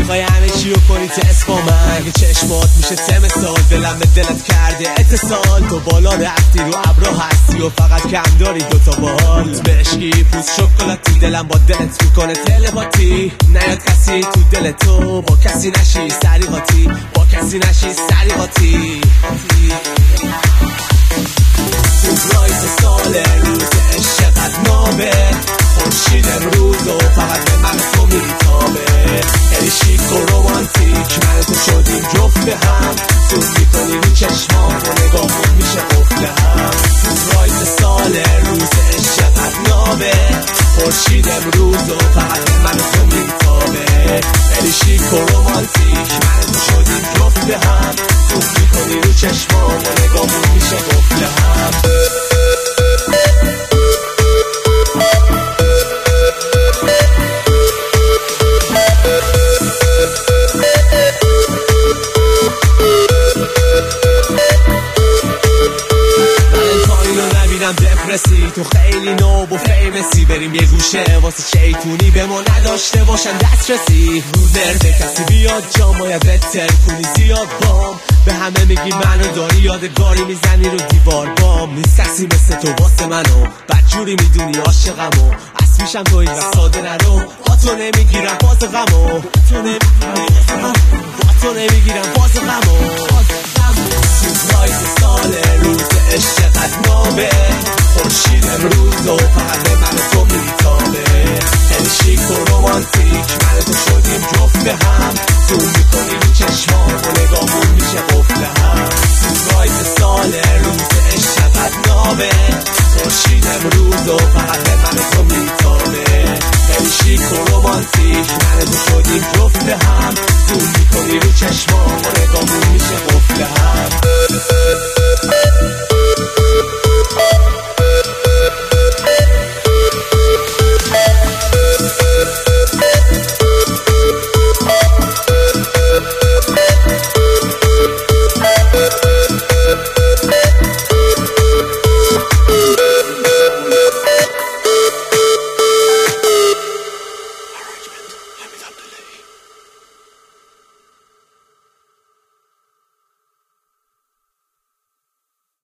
میخوای همه چی رو کنی تست با من، اگه چشمات میشه سم سال دلم به دلت کرده اتصال، تو بالا رفتی رو ابرا هستی و فقط کم داری دوتا بال، مشکی پوست شکلاتی دلم با دلت میکنه تلپاتی، نیاد کسی تو دل تو با کسی نشی سریقاتی، با کسی نشی سریقاتی. سورپرایز سال روز عشقت نابه، خورشید امروز و فقط به من تو میتابه، خیلی شیک و رومانتیک من تو شدیم جفت به هم، زوم میکنی رو چشمام و نگاهمون میشه قفل هم. سورپرایز سال روز عشقت نابه، خورشید امروز و فقط به من تو میتابه، خیلی شیک و رومانتیک من تو شدیم جفت به هم، زوم میکنی رو چشمام و نگاهمون میشه قفل هم. دپرسی تو خیلی نوب و فیمسی، بریم یه گوشه واسه شیطونی به ما نداشته باشن دسترسی، روزر به کسی بیاد جا باید بهتر کنی زیاد بام، به همه میگی منو داری یادگاری میزنی رو دیوار بام، نیست کسی مثل تو واسه منو بدجوری میدونی عاشقمو، از پیشم تو این وساده نرو، با تو نمیگیرم باز غمو، با تو نمیگیرم باز غمو. سورپرایز سال روز عشقت نابه، خورشید امروز و فقط به من تو میتابه، خیلی شیک و رومانتیک من تو شدیم جفت به هم، زوم میکنی رو چشمام و نگاهمون میشه قفل هم. سورپرایز سال روز عشقت نابه، خورشید امروز و فقط به من تو میتابه، خیلی شیک و رومانتیک من تو شدیم جفت به هم، زوم میکنی رو چشمام و نگاهمون